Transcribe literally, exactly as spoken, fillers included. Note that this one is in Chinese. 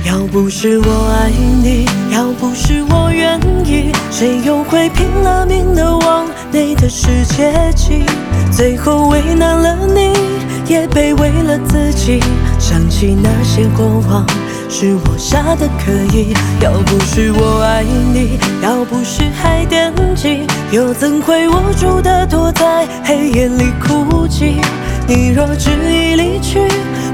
要不是我爱你，要不是我愿意，谁又会拼了命的往你的世界挤？最后为难了你，也卑微了自己。想起那些过往，是我傻的可以。要不是我爱你，要不是还惦记，又怎会无助的躲在黑夜里哭泣？你若执意离去，